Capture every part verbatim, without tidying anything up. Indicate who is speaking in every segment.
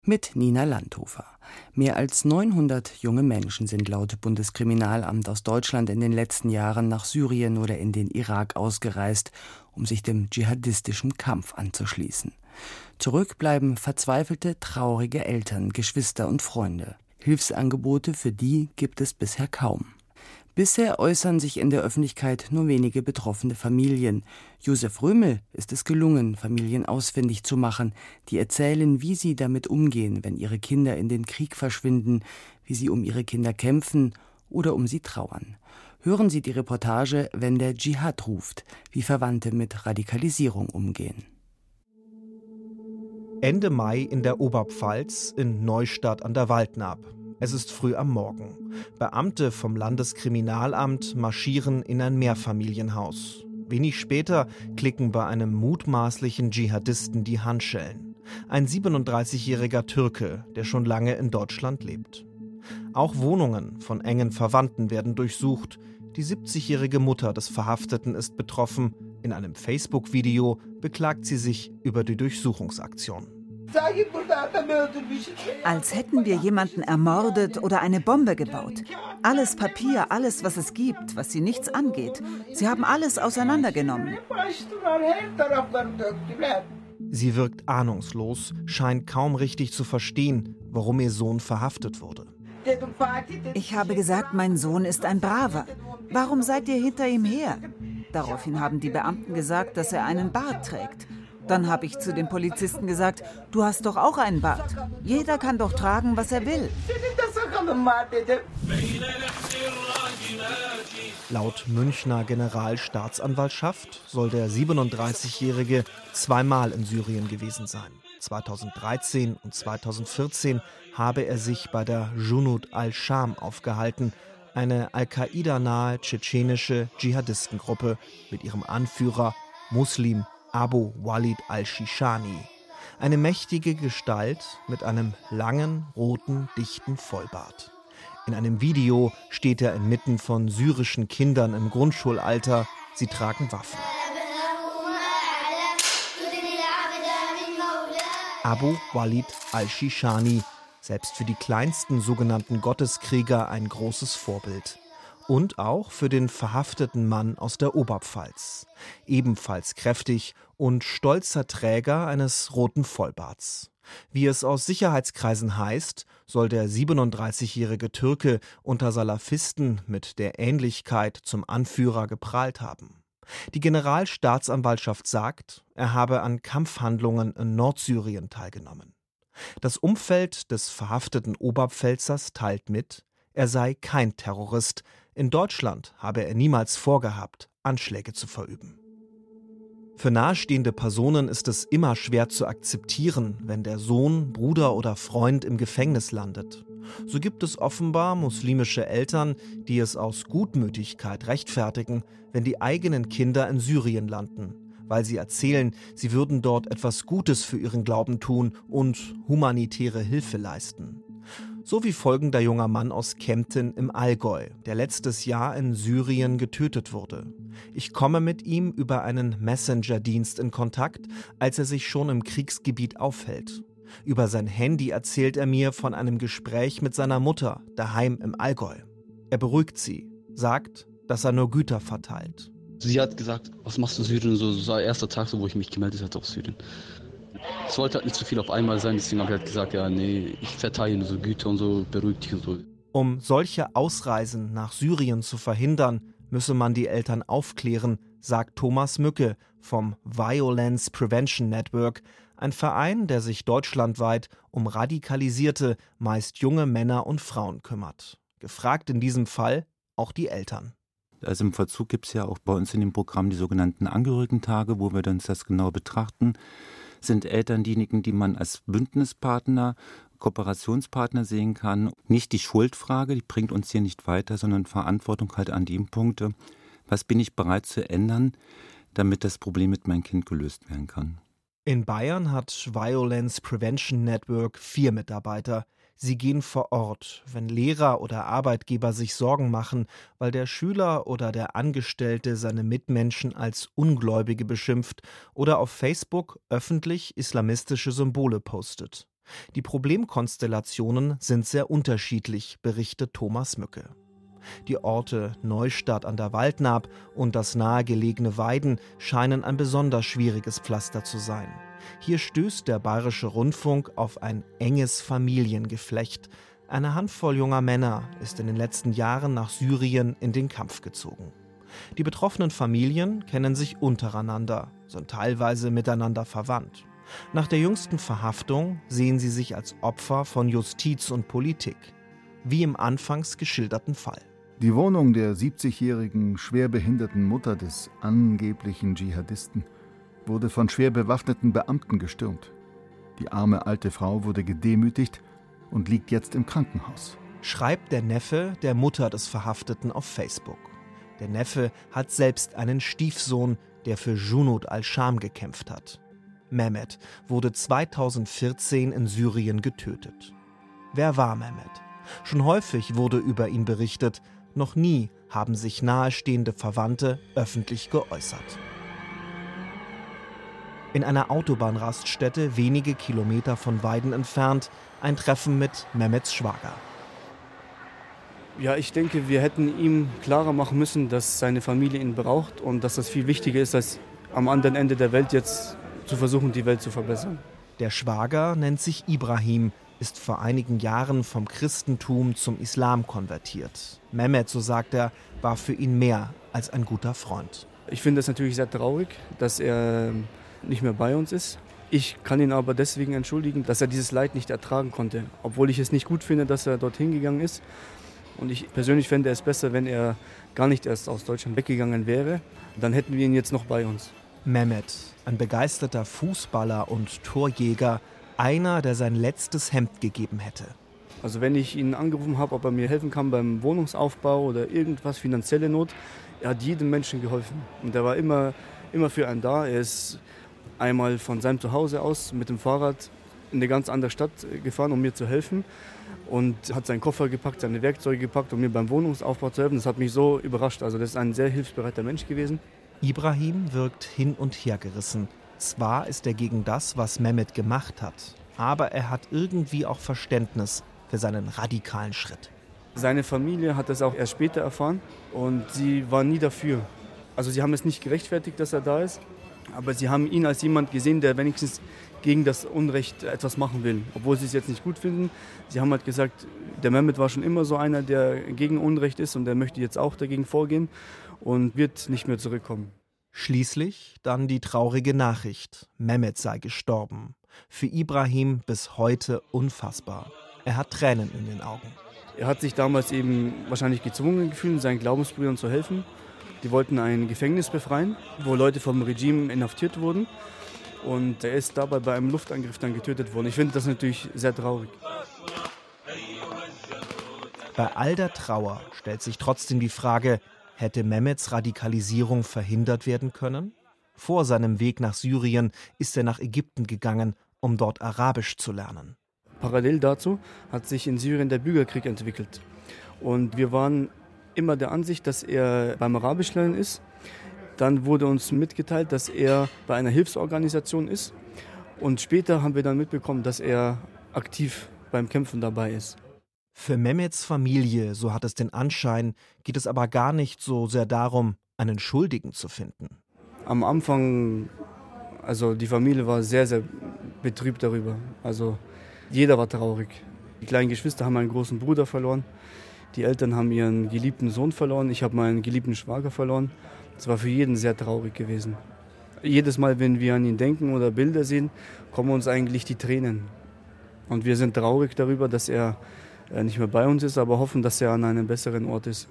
Speaker 1: Mit Nina Landhofer. Mehr als neunhundert junge Menschen sind laut Bundeskriminalamt aus Deutschland in den letzten Jahren nach Syrien oder in den Irak ausgereist, um sich dem dschihadistischen Kampf anzuschließen. Zurück bleiben verzweifelte, traurige Eltern, Geschwister und Freunde. Hilfsangebote für die gibt es bisher kaum. Bisher äußern sich in der Öffentlichkeit nur wenige betroffene Familien. Josef Römel ist es gelungen, Familien ausfindig zu machen, die erzählen, wie sie damit umgehen, wenn ihre Kinder in den Krieg verschwinden, wie sie um ihre Kinder kämpfen oder um sie trauern. Hören Sie die Reportage Wenn der Dschihad ruft, wie Verwandte mit Radikalisierung umgehen.
Speaker 2: Ende Mai in der Oberpfalz in Neustadt an der Waldnaab. Es ist früh am Morgen. Beamte vom Landeskriminalamt marschieren in ein Mehrfamilienhaus. Wenig später klicken bei einem mutmaßlichen Dschihadisten die Handschellen. Ein siebenunddreißigjähriger Türke, der schon lange in Deutschland lebt. Auch Wohnungen von engen Verwandten werden durchsucht. Die siebzigjährige Mutter des Verhafteten ist betroffen. In einem Facebook-Video beklagt sie sich über die Durchsuchungsaktion.
Speaker 3: Als hätten wir jemanden ermordet oder eine Bombe gebaut. Alles Papier, alles, was es gibt, was sie nichts angeht. Sie haben alles auseinandergenommen.
Speaker 2: Sie wirkt ahnungslos, scheint kaum richtig zu verstehen, warum ihr Sohn verhaftet wurde.
Speaker 3: Ich habe gesagt, mein Sohn ist ein Braver. Warum seid ihr hinter ihm her? Daraufhin haben die Beamten gesagt, dass er einen Bart trägt. Dann habe ich zu den Polizisten gesagt, du hast doch auch einen Bart. Jeder kann doch tragen, was er will.
Speaker 2: Laut Münchner Generalstaatsanwaltschaft soll der siebenunddreißigjährige zweimal in Syrien gewesen sein. zweitausenddreizehn und zweitausendvierzehn habe er sich bei der Junud al-Sham aufgehalten, eine Al-Qaida-nahe tschetschenische Dschihadistengruppe mit ihrem Anführer Muslim Abu Walid al-Shishani. Eine mächtige Gestalt mit einem langen, roten, dichten Vollbart. In einem Video steht er inmitten von syrischen Kindern im Grundschulalter. Sie tragen Waffen. Abu Walid al-Shishani, selbst für die kleinsten sogenannten Gotteskrieger ein großes Vorbild. Und auch für den verhafteten Mann aus der Oberpfalz. Ebenfalls kräftig und stolzer Träger eines roten Vollbarts. Wie es aus Sicherheitskreisen heißt, soll der siebenunddreißigjährige Türke unter Salafisten mit der Ähnlichkeit zum Anführer geprahlt haben. Die Generalstaatsanwaltschaft sagt, er habe an Kampfhandlungen in Nordsyrien teilgenommen. Das Umfeld des verhafteten Oberpfälzers teilt mit, er sei kein Terrorist. In Deutschland habe er niemals vorgehabt, Anschläge zu verüben. Für nahestehende Personen ist es immer schwer zu akzeptieren, wenn der Sohn, Bruder oder Freund im Gefängnis landet. So gibt es offenbar muslimische Eltern, die es aus Gutmütigkeit rechtfertigen, wenn die eigenen Kinder in Syrien landen, weil sie erzählen, sie würden dort etwas Gutes für ihren Glauben tun und humanitäre Hilfe leisten. So wie folgender junger Mann aus Kempten im Allgäu, der letztes Jahr in Syrien getötet wurde. Ich komme mit ihm über einen Messenger-Dienst in Kontakt, als er sich schon im Kriegsgebiet aufhält. Über sein Handy erzählt er mir von einem Gespräch mit seiner Mutter, daheim im Allgäu. Er beruhigt sie, sagt, dass er nur Güter verteilt.
Speaker 4: Sie hat gesagt, was machst du in Syrien? So, das war der erste Tag, so, wo ich mich gemeldet hatte aus Syrien. Es sollte halt nicht zu viel auf einmal sein, deswegen habe ich halt gesagt, ja, nee, ich verteile so Güter und so, beruhigt dich und so.
Speaker 2: Um solche Ausreisen nach Syrien zu verhindern, müsse man die Eltern aufklären, sagt Thomas Mücke vom Violence Prevention Network, ein Verein, der sich deutschlandweit um radikalisierte, meist junge Männer und Frauen kümmert. Gefragt in diesem Fall auch die Eltern.
Speaker 5: Also im Vollzug gibt es ja auch bei uns in dem Programm die sogenannten Angehörigentage, wo wir uns das genau betrachten. Sind Eltern diejenigen, die man als Bündnispartner, Kooperationspartner sehen kann. Nicht die Schuldfrage, die bringt uns hier nicht weiter, sondern Verantwortung halt an dem Punkt, was bin ich bereit zu ändern, damit das Problem mit meinem Kind gelöst werden kann.
Speaker 2: In Bayern hat Violence Prevention Network vier Mitarbeiter. Sie gehen vor Ort, wenn Lehrer oder Arbeitgeber sich Sorgen machen, weil der Schüler oder der Angestellte seine Mitmenschen als Ungläubige beschimpft oder auf Facebook öffentlich islamistische Symbole postet. Die Problemkonstellationen sind sehr unterschiedlich, berichtet Thomas Mücke. Die Orte Neustadt an der Waldnaab und das nahegelegene Weiden scheinen ein besonders schwieriges Pflaster zu sein. Hier stößt der Bayerische Rundfunk auf ein enges Familiengeflecht. Eine Handvoll junger Männer ist in den letzten Jahren nach Syrien in den Kampf gezogen. Die betroffenen Familien kennen sich untereinander, sind teilweise miteinander verwandt. Nach der jüngsten Verhaftung sehen sie sich als Opfer von Justiz und Politik, wie im anfangs geschilderten Fall.
Speaker 6: Die Wohnung der siebzigjährigen schwerbehinderten Mutter des angeblichen Dschihadisten wurde von schwer bewaffneten Beamten gestürmt. Die arme alte Frau wurde gedemütigt und liegt jetzt im Krankenhaus.
Speaker 2: Schreibt der Neffe der Mutter des Verhafteten auf Facebook. Der Neffe hat selbst einen Stiefsohn, der für Junud al-Sham gekämpft hat. Mehmet wurde zweitausendvierzehn in Syrien getötet. Wer war Mehmet? Schon häufig wurde über ihn berichtet, noch nie haben sich nahestehende Verwandte öffentlich geäußert. In einer Autobahnraststätte wenige Kilometer von Weiden entfernt ein Treffen mit Mehmets Schwager.
Speaker 4: Ja, ich denke, wir hätten ihm klarer machen müssen, dass seine Familie ihn braucht und dass das viel wichtiger ist, als am anderen Ende der Welt jetzt zu versuchen, die Welt zu verbessern.
Speaker 2: Der Schwager nennt sich Ibrahim, ist vor einigen Jahren vom Christentum zum Islam konvertiert. Mehmet, so sagt er, war für ihn mehr als ein guter Freund.
Speaker 4: Ich finde es natürlich sehr traurig, dass er nicht mehr bei uns ist. Ich kann ihn aber deswegen entschuldigen, dass er dieses Leid nicht ertragen konnte. Obwohl ich es nicht gut finde, dass er dorthin gegangen ist. Und ich persönlich fände es besser, wenn er gar nicht erst aus Deutschland weggegangen wäre. Dann hätten wir ihn jetzt noch bei uns.
Speaker 2: Mehmet, ein begeisterter Fußballer und Torjäger, einer, der sein letztes Hemd gegeben hätte.
Speaker 4: Also wenn ich ihn angerufen habe, ob er mir helfen kann beim Wohnungsaufbau oder irgendwas, finanzielle Not, er hat jedem Menschen geholfen. Und er war immer, immer für einen da. Er ist einmal von seinem Zuhause aus mit dem Fahrrad in eine ganz andere Stadt gefahren, um mir zu helfen. Und hat seinen Koffer gepackt, seine Werkzeuge gepackt, um mir beim Wohnungsaufbau zu helfen. Das hat mich so überrascht. Also das ist ein sehr hilfsbereiter Mensch gewesen.
Speaker 2: Ibrahim wirkt hin und her gerissen. Zwar ist er gegen das, was Mehmet gemacht hat, aber er hat irgendwie auch Verständnis für seinen radikalen Schritt.
Speaker 4: Seine Familie hat das auch erst später erfahren und sie war nie dafür. Also sie haben es nicht gerechtfertigt, dass er da ist, aber sie haben ihn als jemand gesehen, der wenigstens gegen das Unrecht etwas machen will, obwohl sie es jetzt nicht gut finden. Sie haben halt gesagt, der Mehmet war schon immer so einer, der gegen Unrecht ist und der möchte jetzt auch dagegen vorgehen und wird nicht mehr zurückkommen.
Speaker 2: Schließlich dann die traurige Nachricht, Mehmet sei gestorben. Für Ibrahim bis heute unfassbar. Er hat Tränen in den Augen.
Speaker 4: Er hat sich damals eben wahrscheinlich gezwungen gefühlt, seinen Glaubensbrüdern zu helfen. Die wollten ein Gefängnis befreien, wo Leute vom Regime inhaftiert wurden. Und er ist dabei bei einem Luftangriff dann getötet worden. Ich finde das natürlich sehr traurig.
Speaker 2: Bei all der Trauer stellt sich trotzdem die Frage, hätte Mehmets Radikalisierung verhindert werden können? Vor seinem Weg nach Syrien ist er nach Ägypten gegangen, um dort Arabisch zu lernen.
Speaker 4: Parallel dazu hat sich in Syrien der Bürgerkrieg entwickelt. Und wir waren immer der Ansicht, dass er beim Arabischlernen ist. Dann wurde uns mitgeteilt, dass er bei einer Hilfsorganisation ist. Und später haben wir dann mitbekommen, dass er aktiv beim Kämpfen dabei ist.
Speaker 2: Für Mehmets Familie, so hat es den Anschein, geht es aber gar nicht so sehr darum, einen Schuldigen zu finden.
Speaker 4: Am Anfang, also die Familie war sehr, sehr betrübt darüber. Also jeder war traurig. Die kleinen Geschwister haben einen großen Bruder verloren. Die Eltern haben ihren geliebten Sohn verloren. Ich habe meinen geliebten Schwager verloren. Es war für jeden sehr traurig gewesen. Jedes Mal, wenn wir an ihn denken oder Bilder sehen, kommen uns eigentlich die Tränen. Und wir sind traurig darüber, dass er nicht mehr bei uns ist, aber hoffen, dass er an einem besseren Ort ist.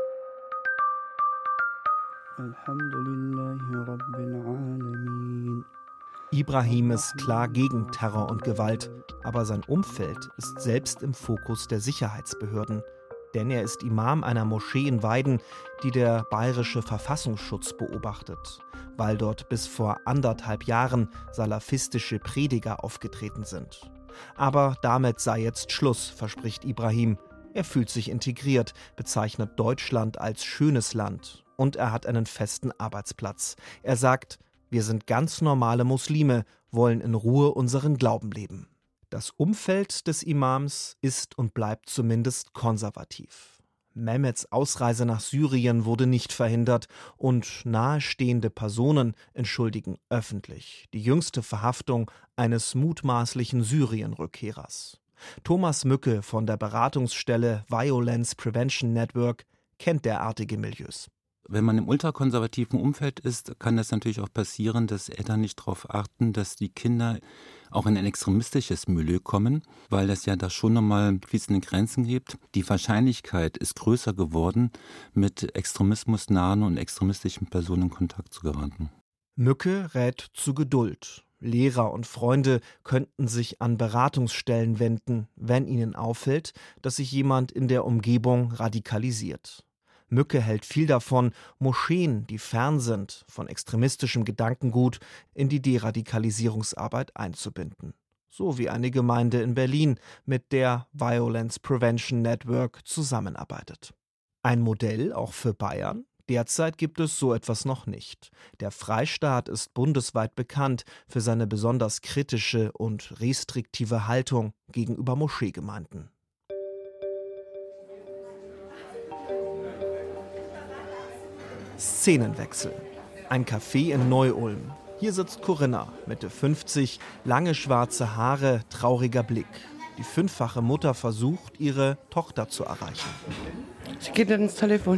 Speaker 2: Ibrahim ist klar gegen Terror und Gewalt, aber sein Umfeld ist selbst im Fokus der Sicherheitsbehörden. Denn er ist Imam einer Moschee in Weiden, die der bayerische Verfassungsschutz beobachtet, weil dort bis vor anderthalb Jahren salafistische Prediger aufgetreten sind. Aber damit sei jetzt Schluss, verspricht Ibrahim. Er fühlt sich integriert, bezeichnet Deutschland als schönes Land und er hat einen festen Arbeitsplatz. Er sagt, wir sind ganz normale Muslime, wollen in Ruhe unseren Glauben leben. Das Umfeld des Imams ist und bleibt zumindest konservativ. Mehmets Ausreise nach Syrien wurde nicht verhindert und nahestehende Personen entschuldigen öffentlich die jüngste Verhaftung eines mutmaßlichen Syrien-Rückkehrers. Thomas Mücke von der Beratungsstelle Violence Prevention Network kennt derartige Milieus.
Speaker 5: Wenn man im ultrakonservativen Umfeld ist, kann das natürlich auch passieren, dass Eltern nicht darauf achten, dass die Kinder auch in ein extremistisches Milieu kommen, weil das ja da schon nochmal fließende Grenzen gibt. Die Wahrscheinlichkeit ist größer geworden, mit extremismusnahen und extremistischen Personen in Kontakt zu geraten.
Speaker 2: Mücke rät zu Geduld. Lehrer und Freunde könnten sich an Beratungsstellen wenden, wenn ihnen auffällt, dass sich jemand in der Umgebung radikalisiert. Mücke hält viel davon, Moscheen, die fern sind von extremistischem Gedankengut, in die Deradikalisierungsarbeit einzubinden. So wie eine Gemeinde in Berlin mit der Violence Prevention Network zusammenarbeitet. Ein Modell auch für Bayern? Derzeit gibt es so etwas noch nicht. Der Freistaat ist bundesweit bekannt für seine besonders kritische und restriktive Haltung gegenüber Moscheegemeinden. Szenenwechsel. Ein Café in Neu-Ulm. Hier sitzt Corinna, Mitte fünfzig, lange schwarze Haare, trauriger Blick. Die fünffache Mutter versucht, ihre Tochter zu erreichen.
Speaker 7: Sie geht dann ins Telefon.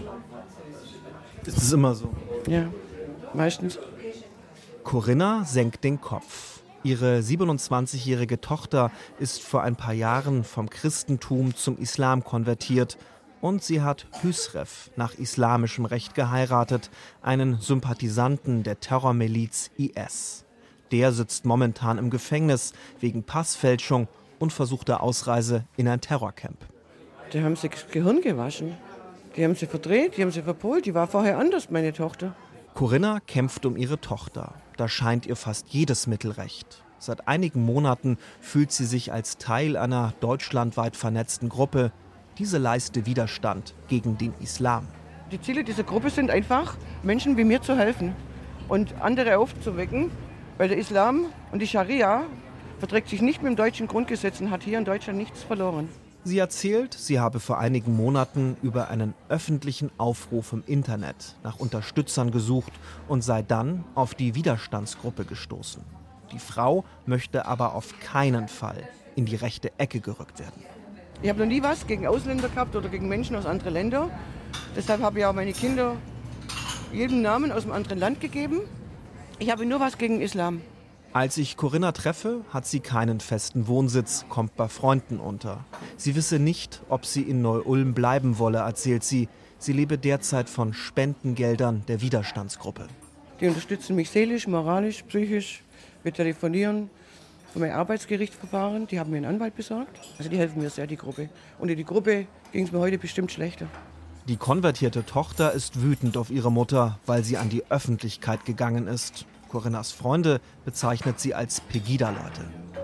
Speaker 2: Ist es immer so?
Speaker 7: Ja, meistens.
Speaker 2: Corinna senkt den Kopf. Ihre siebenundzwanzigjährige Tochter ist vor ein paar Jahren vom Christentum zum Islam konvertiert. Und sie hat Hüsrev nach islamischem Recht geheiratet, einen Sympathisanten der Terrormiliz I S. Der sitzt momentan im Gefängnis wegen Passfälschung und versuchter Ausreise in ein Terrorcamp.
Speaker 7: Die haben sich das Gehirn gewaschen. Die haben sie verdreht, die haben sie verpolt. Die war vorher anders, meine Tochter.
Speaker 2: Corinna kämpft um ihre Tochter. Da scheint ihr fast jedes Mittel recht. Seit einigen Monaten fühlt sie sich als Teil einer deutschlandweit vernetzten Gruppe. Diese leiste Widerstand gegen den Islam.
Speaker 7: Die Ziele dieser Gruppe sind einfach, Menschen wie mir zu helfen und andere aufzuwecken, weil der Islam und die Scharia verträgt sich nicht mit dem deutschen Grundgesetz und hat hier in Deutschland nichts verloren.
Speaker 2: Sie erzählt, sie habe vor einigen Monaten über einen öffentlichen Aufruf im Internet nach Unterstützern gesucht und sei dann auf die Widerstandsgruppe gestoßen. Die Frau möchte aber auf keinen Fall in die rechte Ecke gerückt werden.
Speaker 7: Ich habe noch nie was gegen Ausländer gehabt oder gegen Menschen aus anderen Ländern. Deshalb habe ich auch meine Kinder jedem Namen aus einem anderen Land gegeben. Ich habe nur was gegen Islam.
Speaker 2: Als ich Corinna treffe, hat sie keinen festen Wohnsitz, kommt bei Freunden unter. Sie wisse nicht, ob sie in Neu-Ulm bleiben wolle, erzählt sie. Sie lebe derzeit von Spendengeldern der Widerstandsgruppe.
Speaker 7: Die unterstützen mich seelisch, moralisch, psychisch. Wir telefonieren. Für mein Arbeitsgerichtsverfahren, die haben mir einen Anwalt besorgt. Also die helfen mir sehr, die Gruppe. Und in die Gruppe ging es mir heute bestimmt schlechter.
Speaker 2: Die konvertierte Tochter ist wütend auf ihre Mutter, weil sie an die Öffentlichkeit gegangen ist. Corinnas Freunde bezeichnet sie als Pegida-Leute.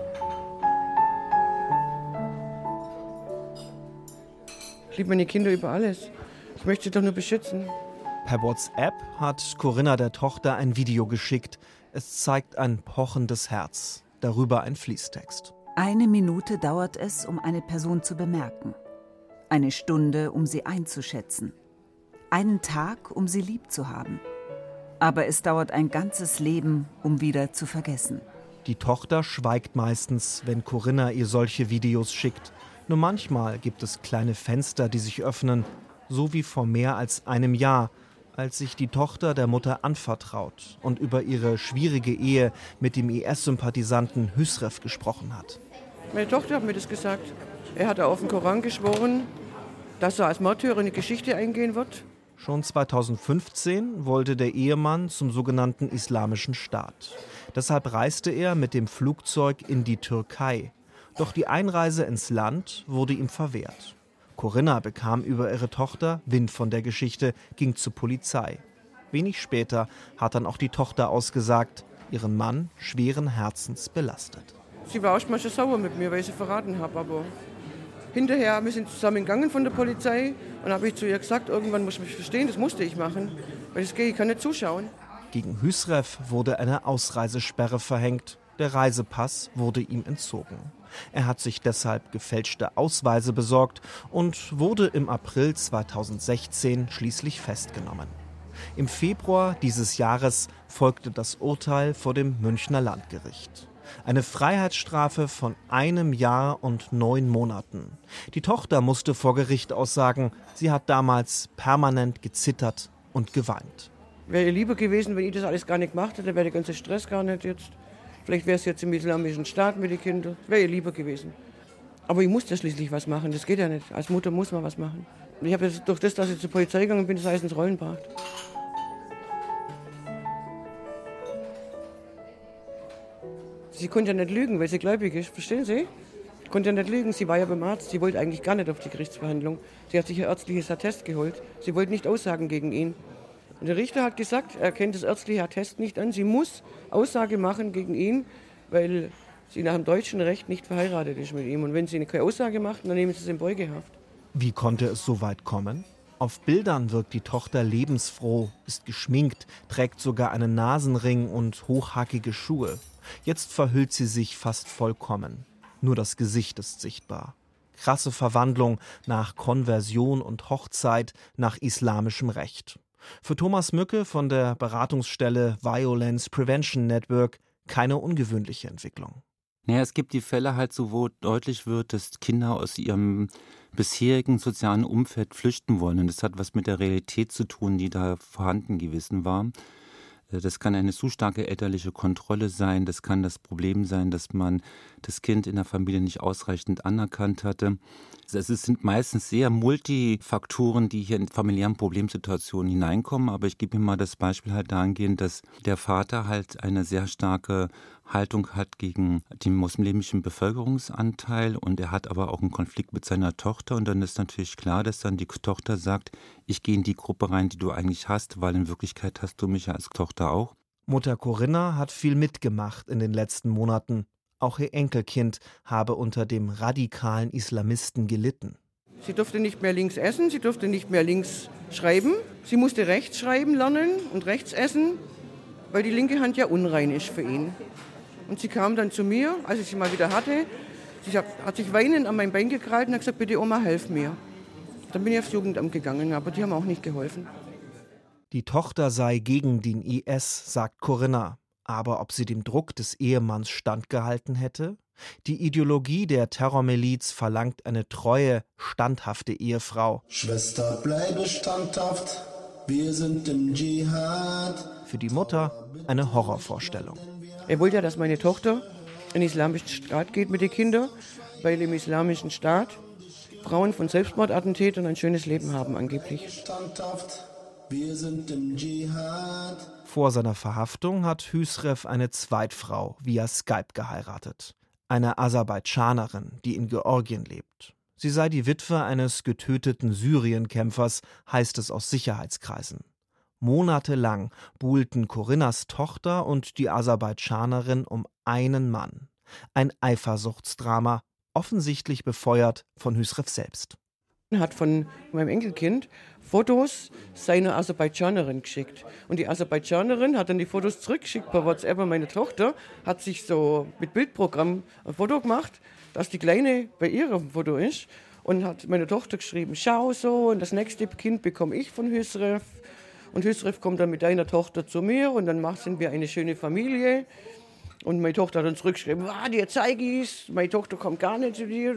Speaker 7: Ich liebe meine Kinder über alles. Ich möchte sie doch nur beschützen.
Speaker 2: Per WhatsApp hat Corinna der Tochter ein Video geschickt. Es zeigt ein pochendes Herz. Darüber ein Fließtext.
Speaker 3: Eine Minute dauert es, um eine Person zu bemerken. Eine Stunde, um sie einzuschätzen. Einen Tag, um sie lieb zu haben. Aber es dauert ein ganzes Leben, um wieder zu vergessen.
Speaker 2: Die Tochter schweigt meistens, wenn Corinna ihr solche Videos schickt. Nur manchmal gibt es kleine Fenster, die sich öffnen. So wie vor mehr als einem Jahr, als sich die Tochter der Mutter anvertraut und über ihre schwierige Ehe mit dem I S-Sympathisanten Hüsrev gesprochen hat.
Speaker 7: Meine Tochter hat mir das gesagt. Er hat auf den Koran geschworen, dass er als Märtyrer in die Geschichte eingehen wird.
Speaker 2: Schon zweitausendfünfzehn wollte der Ehemann zum sogenannten Islamischen Staat. Deshalb reiste er mit dem Flugzeug in die Türkei. Doch die Einreise ins Land wurde ihm verwehrt. Corinna bekam über ihre Tochter Wind von der Geschichte, ging zur Polizei. Wenig später hat dann auch die Tochter ausgesagt, ihren Mann schweren Herzens belastet.
Speaker 7: Sie war erst mal schon sauer mit mir, weil ich sie verraten habe. Aber hinterher, wir sind zusammen gegangen von der Polizei und habe ich zu ihr gesagt, irgendwann muss ich mich verstehen, das musste ich machen. Weil das geht, ich kann nicht zuschauen.
Speaker 2: Gegen Hüsrev wurde eine Ausreisesperre verhängt. der Reisepass wurde ihm entzogen. Er hat sich deshalb gefälschte Ausweise besorgt und wurde im April zweitausendsechzehn schließlich festgenommen. Im Februar dieses Jahres folgte das Urteil vor dem Münchner Landgericht. Eine Freiheitsstrafe von einem Jahr und neun Monaten. Die Tochter musste vor Gericht aussagen, sie hat damals permanent gezittert und geweint.
Speaker 7: Wäre ihr lieber gewesen, wenn ich das alles gar nicht gemacht hätte, wäre der ganze Stress gar nicht jetzt. Vielleicht wäre es jetzt im Islamischen Staat mit den Kindern. Wäre ihr lieber gewesen. Aber ich musste schließlich was machen, das geht ja nicht. Als Mutter muss man was machen. Und ich habe jetzt durch das, dass ich zur Polizei gegangen bin, das heißt ins Rollen gebracht. Sie konnte ja nicht lügen, weil sie gläubig ist, verstehen Sie? Sie konnte ja nicht lügen, sie war ja beim Arzt, sie wollte eigentlich gar nicht auf die Gerichtsverhandlung. Sie hat sich ein ärztliches Attest geholt, sie wollte nicht aussagen gegen ihn. Und der Richter hat gesagt, er kennt das ärztliche Attest nicht an, sie muss Aussage machen gegen ihn, weil sie nach dem deutschen Recht nicht verheiratet ist mit ihm. Und wenn sie keine Aussage macht, dann nehmen sie es in Beugehaft.
Speaker 2: Wie konnte es so weit kommen? Auf Bildern wirkt die Tochter lebensfroh, ist geschminkt, trägt sogar einen Nasenring und hochhackige Schuhe. Jetzt verhüllt sie sich fast vollkommen. Nur das Gesicht ist sichtbar. Krasse Verwandlung nach Konversion und Hochzeit nach islamischem Recht. Für Thomas Mücke von der Beratungsstelle Violence Prevention Network keine ungewöhnliche Entwicklung.
Speaker 5: Naja, es gibt die Fälle halt so, wo deutlich wird, dass Kinder aus ihrem bisherigen sozialen Umfeld flüchten wollen. Und das hat was mit der Realität zu tun, die da vorhanden gewesen war. Das kann eine zu starke elterliche Kontrolle sein. Das kann das Problem sein, dass man das Kind in der Familie nicht ausreichend anerkannt hatte. Es sind meistens sehr Multifaktoren, die hier in familiären Problemsituationen hineinkommen. Aber ich gebe mir mal das Beispiel halt dahingehend, dass der Vater halt eine sehr starke Haltung hat gegen den muslimischen Bevölkerungsanteil und er hat aber auch einen Konflikt mit seiner Tochter. Und dann ist natürlich klar, dass dann die Tochter sagt, ich gehe in die Gruppe rein, die du eigentlich hast, weil in Wirklichkeit hast du mich ja als Tochter auch.
Speaker 2: Mutter Corinna hat viel mitgemacht in den letzten Monaten. Auch ihr Enkelkind habe unter dem radikalen Islamisten gelitten.
Speaker 7: Sie durfte nicht mehr links essen, sie durfte nicht mehr links schreiben. Sie musste rechts schreiben lernen und rechts essen, weil die linke Hand ja unrein ist für ihn. Und sie kam dann zu mir, als ich sie mal wieder hatte. Sie hat sich weinend an mein Bein gekrallt und hat gesagt, bitte Oma, helf mir. Dann bin ich aufs Jugendamt gegangen, aber die haben auch nicht geholfen.
Speaker 2: Die Tochter sei gegen den I S, sagt Corinna. Aber ob sie dem Druck des Ehemanns standgehalten hätte? Die Ideologie der Terrormiliz verlangt eine treue, standhafte Ehefrau.
Speaker 8: Schwester, bleibe standhaft, wir sind im Dschihad.
Speaker 2: Für die Mutter eine Horrorvorstellung.
Speaker 7: Er wollte ja, dass meine Tochter in den islamischen Staat geht mit den Kindern, weil im islamischen Staat Frauen von Selbstmordattentätern ein schönes Leben haben angeblich.
Speaker 8: Standhaft, wir sind im Dschihad.
Speaker 2: Vor seiner Verhaftung hat Hüsrev eine Zweitfrau via Skype geheiratet. Eine Aserbaidschanerin, die in Georgien lebt. Sie sei die Witwe eines getöteten Syrienkämpfers, heißt es aus Sicherheitskreisen. Monatelang buhlten Corinnas Tochter und die Aserbaidschanerin um einen Mann. Ein Eifersuchtsdrama, offensichtlich befeuert von Hüsrev selbst.
Speaker 7: Er hat von meinem Enkelkind Fotos seiner Aserbaidschanerin geschickt. Und die Aserbaidschanerin hat dann die Fotos zurückgeschickt per WhatsApp an meine Tochter, hat sich so mit Bildprogramm ein Foto gemacht, dass die Kleine bei ihr auf dem Foto ist. Und hat meine Tochter geschrieben, schau so, und das nächste Kind bekomme ich von Hüsrev. Und Hüsrev kommt dann mit deiner Tochter zu mir und dann sind wir eine schöne Familie. Und meine Tochter hat dann zurückgeschrieben, ah, dir zeige ich's, meine Tochter kommt gar nicht zu dir.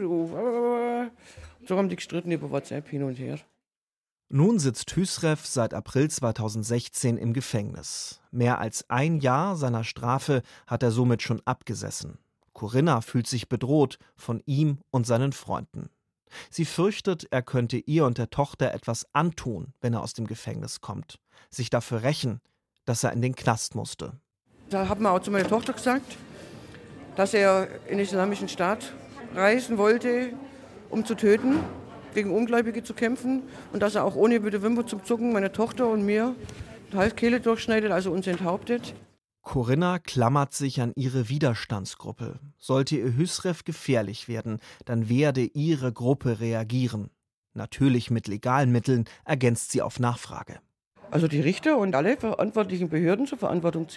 Speaker 7: So haben die gestritten über WhatsApp hin und her.
Speaker 2: Nun sitzt Hüsrev seit April zweitausendsechzehn im Gefängnis. Mehr als ein Jahr seiner Strafe hat er somit schon abgesessen. Corinna fühlt sich bedroht von ihm und seinen Freunden. Sie fürchtet, er könnte ihr und der Tochter etwas antun, wenn er aus dem Gefängnis kommt. Sich dafür rächen, dass er in den Knast musste.
Speaker 7: Da hat man auch zu meiner Tochter gesagt, dass er in den islamischen Staat reisen wollte, um zu töten, gegen Ungläubige zu kämpfen und dass er auch ohne mit der Wimper zum Zucken meine Tochter und mir die Halskehle durchschneidet, also uns enthauptet.
Speaker 2: Corinna klammert sich an ihre Widerstandsgruppe. Sollte ihr Hüsrev gefährlich werden, dann werde ihre Gruppe reagieren. Natürlich mit legalen Mitteln, ergänzt sie auf Nachfrage.
Speaker 7: Also die Richter und alle verantwortlichen Behörden zur Verantwortung ziehen.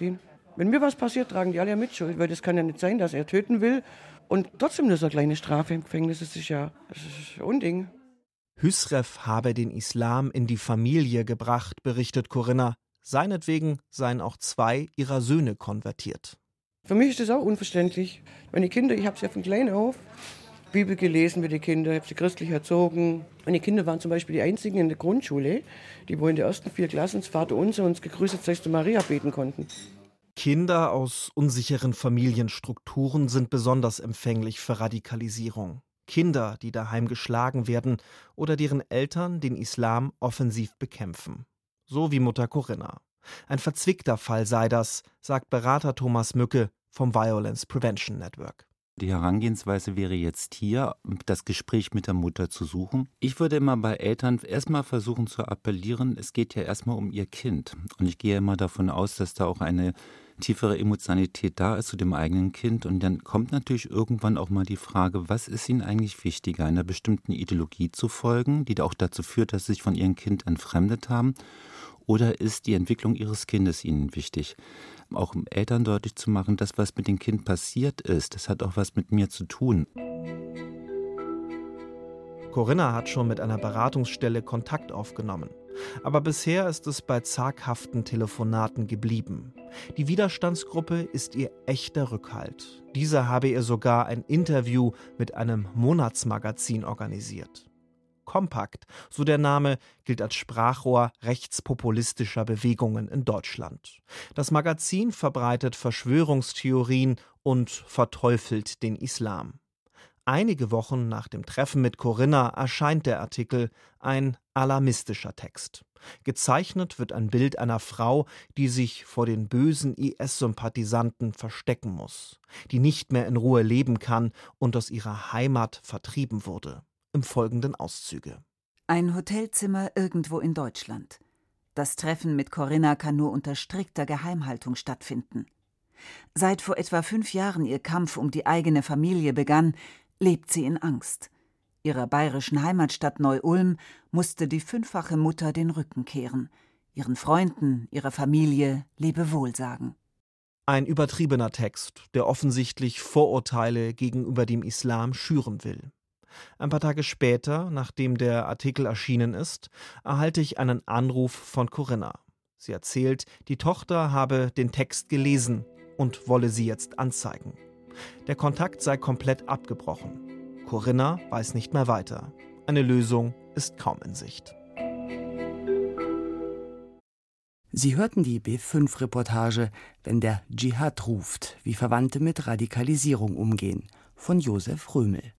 Speaker 7: Wenn mir was passiert, tragen die alle ja Mitschuld, weil das kann ja nicht sein, dass er töten will und trotzdem nur so eine kleine Strafe im Gefängnis. Das ist ja, das ist ein Unding.
Speaker 2: Hüsrev habe den Islam in die Familie gebracht, berichtet Corinna. Seinetwegen seien auch zwei ihrer Söhne konvertiert.
Speaker 7: Für mich ist das auch unverständlich. Meine Kinder, ich habe sie ja von klein auf Bibel gelesen mit den Kindern, ich habe sie christlich erzogen. Meine Kinder waren zum Beispiel die einzigen in der Grundschule, die wo in den ersten vier Klassen das Vaterunser und das Gegrüßet seist du Maria beten konnten.
Speaker 2: Kinder aus unsicheren Familienstrukturen sind besonders empfänglich für Radikalisierung. Kinder, die daheim geschlagen werden oder deren Eltern den Islam offensiv bekämpfen. So wie Mutter Corinna. Ein verzwickter Fall sei das, sagt Berater Thomas Mücke vom Violence Prevention Network.
Speaker 5: Die Herangehensweise wäre jetzt hier, das Gespräch mit der Mutter zu suchen. Ich würde immer bei Eltern erstmal versuchen zu appellieren, es geht ja erstmal um ihr Kind. Und ich gehe immer davon aus, dass da auch eine tiefere Emotionalität da ist zu dem eigenen Kind. Und dann kommt natürlich irgendwann auch mal die Frage, was ist ihnen eigentlich wichtiger, einer bestimmten Ideologie zu folgen, die auch dazu führt, dass sie sich von ihrem Kind entfremdet haben, oder ist die Entwicklung ihres Kindes ihnen wichtig? Auch Eltern deutlich zu machen, das, was mit dem Kind passiert ist, das hat auch was mit mir zu tun.
Speaker 2: Corinna hat schon mit einer Beratungsstelle Kontakt aufgenommen. Aber bisher ist es bei zaghaften Telefonaten geblieben. Die Widerstandsgruppe ist ihr echter Rückhalt. Diese habe ihr sogar ein Interview mit einem Monatsmagazin organisiert. Kompakt, so der Name, gilt als Sprachrohr rechtspopulistischer Bewegungen in Deutschland. Das Magazin verbreitet Verschwörungstheorien und verteufelt den Islam. Einige Wochen nach dem Treffen mit Corinna erscheint der Artikel, ein alarmistischer Text. Gezeichnet wird ein Bild einer Frau, die sich vor den bösen I S-Sympathisanten verstecken muss, die nicht mehr in Ruhe leben kann und aus ihrer Heimat vertrieben wurde. Im folgenden Auszüge.
Speaker 3: Ein Hotelzimmer irgendwo in Deutschland. Das Treffen mit Corinna kann nur unter strikter Geheimhaltung stattfinden. Seit vor etwa fünf Jahren ihr Kampf um die eigene Familie begann, lebt sie in Angst. Ihrer bayerischen Heimatstadt Neu-Ulm musste die fünffache Mutter den Rücken kehren, ihren Freunden, ihrer Familie Lebewohl sagen.
Speaker 2: Ein übertriebener Text, der offensichtlich Vorurteile gegenüber dem Islam schüren will. Ein paar Tage später, nachdem der Artikel erschienen ist, erhalte ich einen Anruf von Corinna. Sie erzählt, die Tochter habe den Text gelesen und wolle sie jetzt anzeigen. Der Kontakt sei komplett abgebrochen. Corinna weiß nicht mehr weiter. Eine Lösung ist kaum in Sicht.
Speaker 1: Sie hörten die B fünf Reportage »Wenn der Dschihad ruft, wie Verwandte mit Radikalisierung umgehen« von Josef Römel.